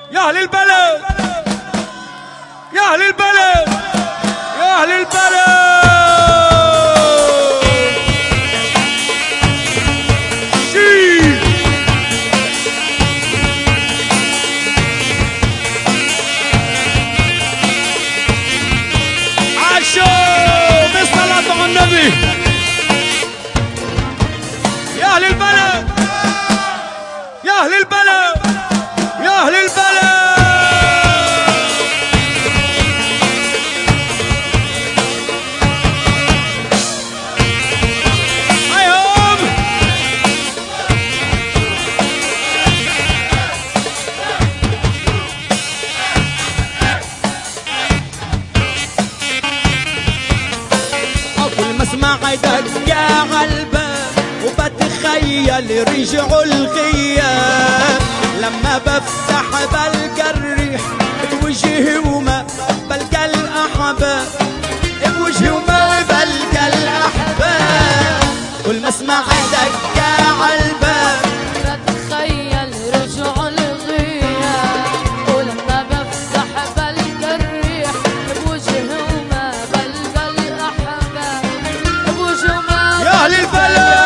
يا أهل البلد يا أهل البلد يا أهل البلد عاشوا بالصلاة على النبي. يا أهل البلد يا أهل البلد يا أهل البلد هيهم. أول ما اسمع دق على الباب وبتخيل رجعوا الغياب، لما بفتح بلقى الريح بوجهي وما بلقى الأحباب، بوجهي وما بلقى الأحباب. كل ما اسمع دق على الباب بتخيل رجعوا الغياب، ولما بفتح بلقى الريح بوجهي وما بلقى الأحباب، بوجهي وما يا أهل البلد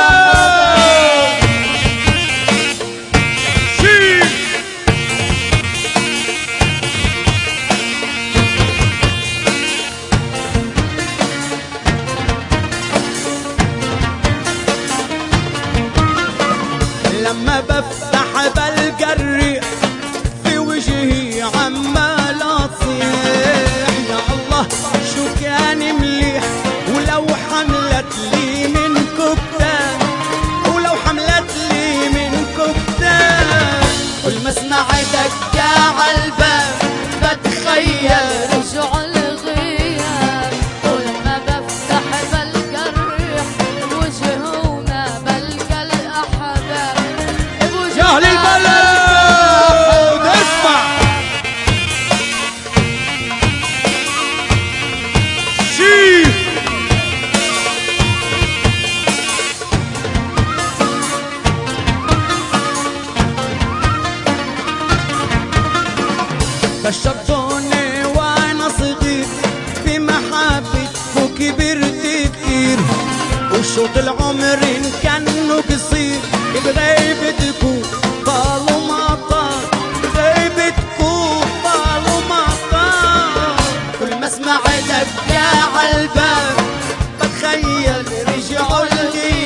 لما بفتح بلقى الريح في وجهي عمال اصيح، يا الله شو كان مليح ولو حملت لي من كبتان، ولو حملت لي من كبتان. كل ما اسمع دق على الباب بتخيل رجعوا الغياب، ولما بفتح بلقى الريح بوجهي وما بلقى الأحباب، بوجهي يا أهل البلد اسمع شيف. بشرتوني وانا صغير بمحبتك وكبرت كتير، وشوط العمر إن كانه قصير بغيبتكم طالوا ما طال، بغيبتكم طالوا ما طال. كل ما اسمع دق على الباب بتخيل رجعوا الغياب،